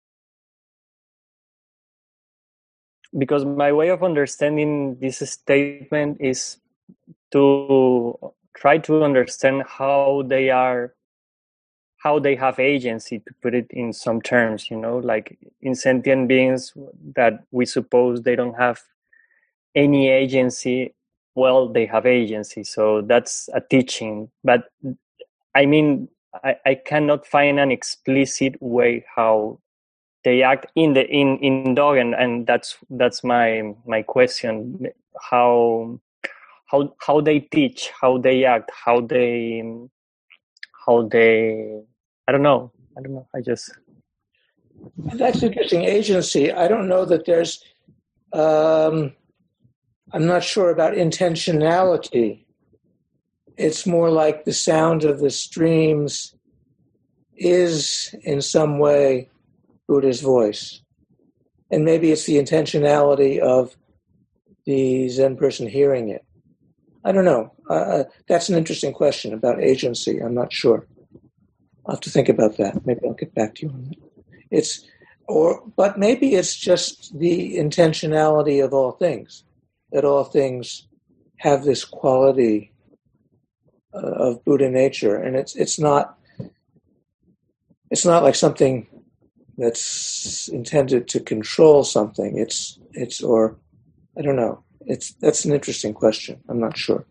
Because my way of understanding this statement is to try to understand how they are, how they have agency, to put it in some terms, you know, like insentient beings that we suppose they don't have any agency. Well, they have agency, so that's a teaching. But I mean, I, I cannot find an explicit way how they act in the in in Dogen, and that's that's my my question. How how how they teach, how they act, how they how they I don't know. I don't know. I just That's interesting. Agency. I don't know that there's. Um, I'm not sure about intentionality. It's more like the sound of the streams is in some way Buddha's voice. And maybe it's the intentionality of the Zen person hearing it. I don't know. Uh, that's an interesting question about agency. I'm not sure. I'll have to think about that. Maybe I'll get back to you on that. It's, or, but maybe it's just the intentionality of all things, that all things have this quality uh, of Buddha nature, and it's it's not it's not like something that's intended to control something. It's it's or I don't know. It's that's an interesting question. I'm not sure.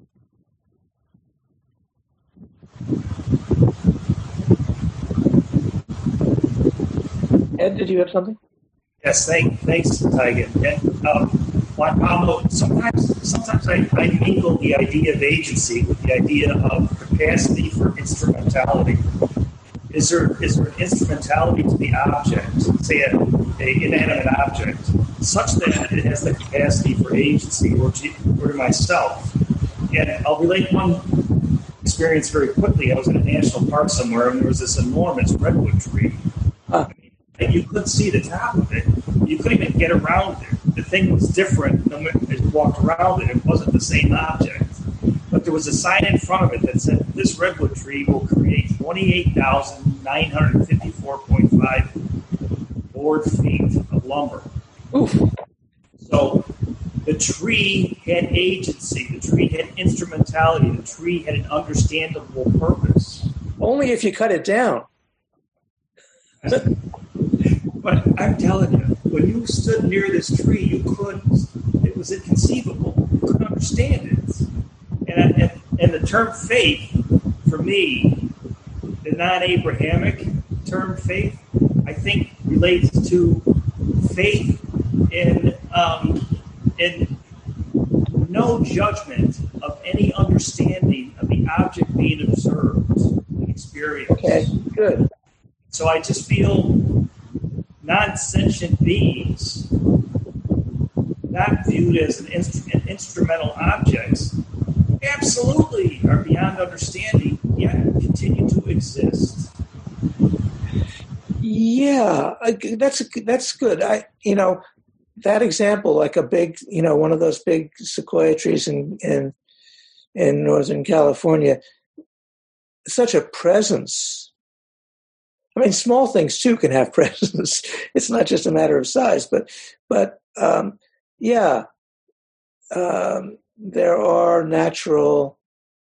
Ed, did you have something? Yes, thank, thanks, Taigen. And, um, Juan Pablo, sometimes, sometimes I, I mingle the idea of agency with the idea of capacity for instrumentality. Is there is there an instrumentality to the object, say a, a inanimate object, such that it has the capacity for agency, or to, or to myself? And I'll relate one experience very quickly. I was in a national park somewhere, and there was this enormous redwood tree. Huh. And you couldn't see the top of it. You couldn't even get around it. The thing was different. As you walked around it, it wasn't the same object. But there was a sign in front of it that said, this redwood tree will create twenty-eight thousand nine hundred fifty-four point five board feet of lumber. Oof. So the tree had agency. The tree had instrumentality. The tree had an understandable purpose. Only if you cut it down. But I'm telling you, when you stood near this tree, you couldn't. It was inconceivable. You couldn't understand it. And, and, and the term faith, for me, the non-Abrahamic term faith, I think relates to faith in um, in no judgment of any understanding of the object being observed and experienced. Okay, good. So I just feel non-sentient beings, not viewed as an instrument, instrumental objects, absolutely are beyond understanding, yet continue to exist. Yeah, I, that's that's good. I, you know, that example, like a big, you know, one of those big sequoia trees in in, in Northern California, such a presence. I mean, small things too can have presence. It's not just a matter of size, but but um, yeah, um, there are natural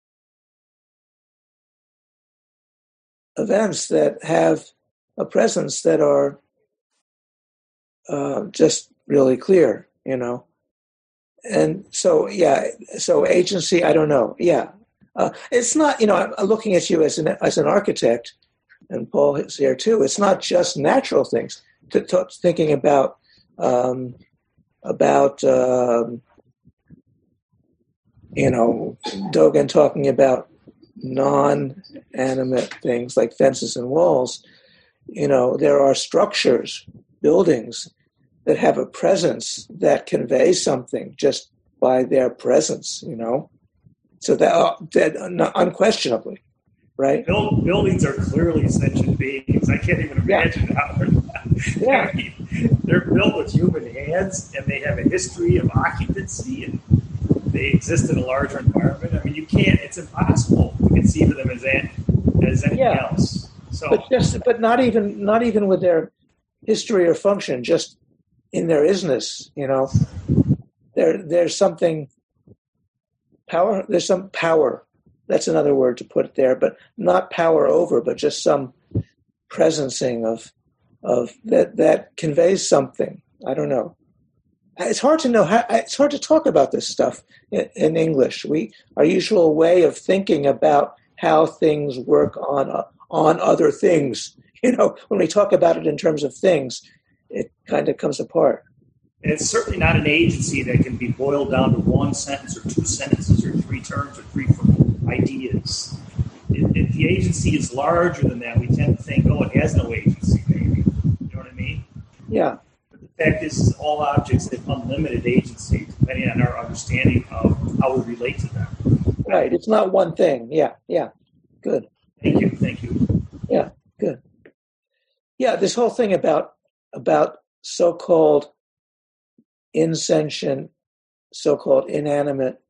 events that have a presence that are uh, just really clear, you know. And so, yeah, so agency, I don't know. Yeah, uh, it's not, you know, I'm looking at you as an as an architect, and Paul is here too. It's not just natural things. To, to, thinking about um, about um, you know, Dogen talking about non-animate things like fences and walls. You know, there are structures, buildings that have a presence that conveys something just by their presence. You know, so that, uh, that unquestionably. Right. Build, buildings are clearly sentient beings. I can't even imagine yeah. how they're not. Yeah. I mean, they're built with human hands, and they have a history of occupancy, and they exist in a larger environment. I mean, you can't. It's impossible to conceive of them as as anything yeah. else. So, but just, but not even, not even with their history or function. Just in their isness, you know, there, there's something power. There's some power. That's another word to put it there, but not power over, but just some presencing of of that that conveys something. I don't know. It's hard to know how. It's hard to talk about this stuff in, in English. We our usual way of thinking about how things work on uh, on other things. You know, when we talk about it in terms of things, it kind of comes apart. And it's certainly not an agency that can be boiled down to one sentence or two sentences or three terms or three ideas. If, if the agency is larger than that, we tend to think, oh, it has no agency, maybe. You know what I mean? Yeah. But the fact is, is all objects have unlimited agency, depending on our understanding of how we relate to them. Right. It's not one thing. Yeah. Yeah. Good. Thank you. Thank you. Yeah. Good. Yeah. This whole thing about about so-called insentient, so-called inanimate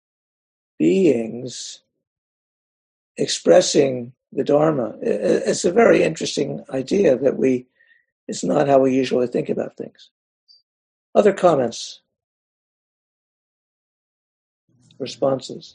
beings expressing the Dharma. It's a very interesting idea that we, it's not how we usually think about things. Other comments? Responses?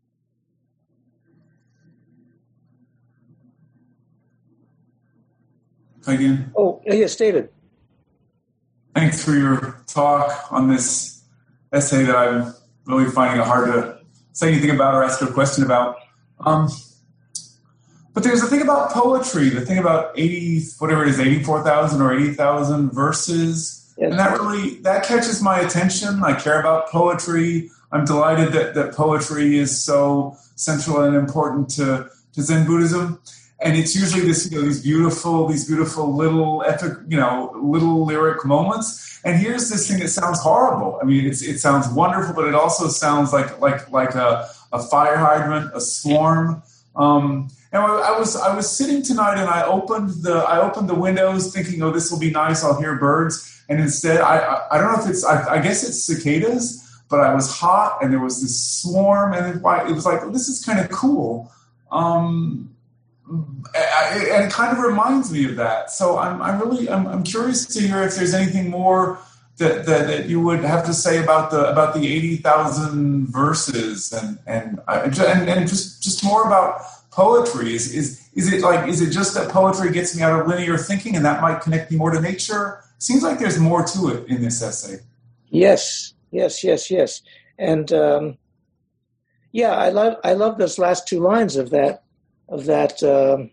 Again. Oh, yes, David. Thanks for your talk on this essay that I'm really finding it hard to say anything about or ask a question about. Um, but there's the thing about poetry, the thing about eighty, whatever it is, eighty-four thousand or eighty thousand verses. Yes. And that really, that catches my attention. I care about poetry. I'm delighted that, that poetry is so central and important to, to Zen Buddhism. And it's usually this, you know, these beautiful, these beautiful little epic, you know, little lyric moments. And here's this thing that sounds horrible. I mean, it's, it sounds wonderful, but it also sounds like like like a, a fire hydrant, a swarm. Um, and I was I was sitting tonight, and I opened the I opened the windows, thinking, oh, this will be nice. I'll hear birds. And instead, I I, I don't know if it's I, I guess it's cicadas, but I was hot, and there was this swarm, and it, it was like, oh, this is kind of cool. Um, and it kind of reminds me of that. So I'm, I'm really, I'm, I'm curious to hear if there's anything more that, that, that you would have to say about the about the eighty thousand verses, and and and, and just, just more about poetry. Is is is it like is it just that poetry gets me out of linear thinking, and that might connect me more to nature? Seems like there's more to it in this essay. Yes, yes, yes, yes, and um, yeah, I love I love those last two lines of that. Of that um,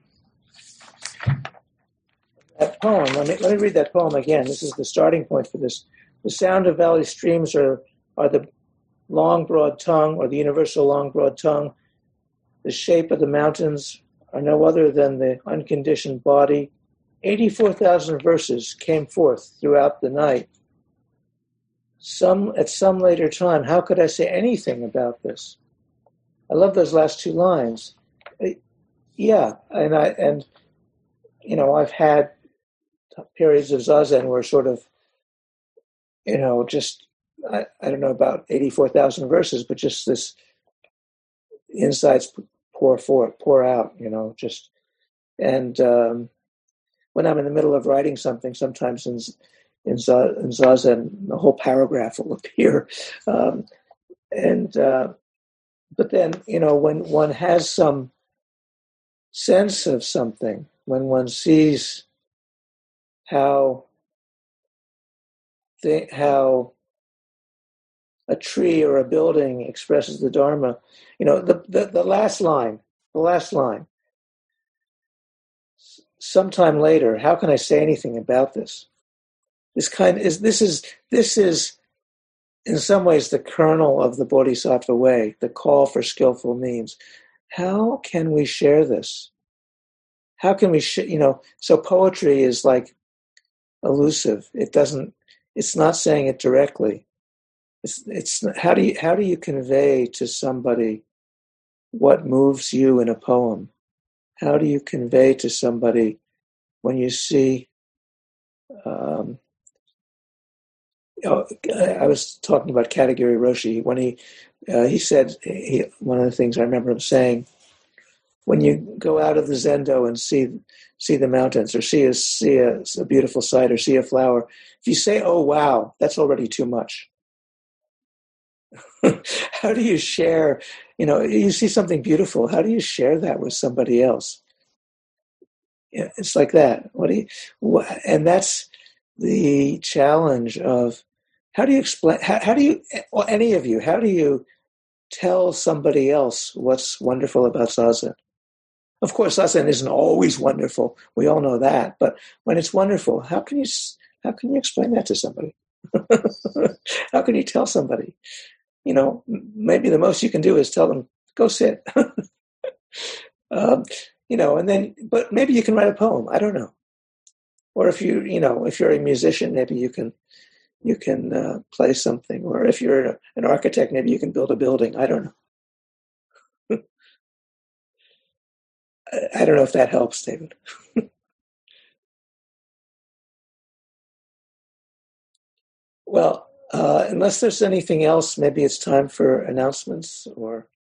that poem. Let me let me read that poem again. This is the starting point for this. The sound of valley streams are are the long broad tongue, or the universal long broad tongue. The shape of the mountains are no other than the unconditioned body. Eighty-four thousand verses came forth throughout the night. Some at some later time, how could I say anything about this? I love those last two lines. Yeah, and I and you know I've had periods of zazen where sort of you know just I, I don't know about eighty-four thousand verses, but just this insights pour forth, pour out, you know, just and um, when I'm in the middle of writing something, sometimes in in, in zazen, the whole paragraph will appear, um, and uh, but then you know when one has some sense of something, when one sees how th- how a tree or a building expresses the Dharma, you know, the, the, the last line, the last line, sometime later, how can I say anything about this? This kind is, this is, this is in some ways the kernel of the Bodhisattva way, the call for skillful means. How can we share this? How can we, sh- you know, so poetry is like elusive. It doesn't, it's not saying it directly. It's, it's, how do you, how do you convey to somebody what moves you in a poem? How do you convey to somebody when you see, um, oh, I was talking about Katagiri Roshi when he, Uh, he said, he, one of the things I remember him saying, when you go out of the zendo and see see the mountains or see a, see a, a beautiful sight or see a flower, if you say, oh, wow, that's already too much. How do you share, you know, you see something beautiful, how do you share that with somebody else? Yeah, it's like that. What do you, what, and that's the challenge of how do you explain, how, how do you, well, any of you, how do you tell somebody else what's wonderful about zazen? Of course, lesson isn't always wonderful. We all know that. But when it's wonderful, how can you how can you explain that to somebody? How can you tell somebody? You know, maybe the most you can do is tell them, go sit. um, you know, and then, but maybe you can write a poem. I don't know. Or if you, you know, if you're a musician, maybe you can, you can uh, play something. Or if you're an architect, maybe you can build a building. I don't know. I don't know if that helps, David. Well, uh, unless there's anything else, maybe it's time for announcements or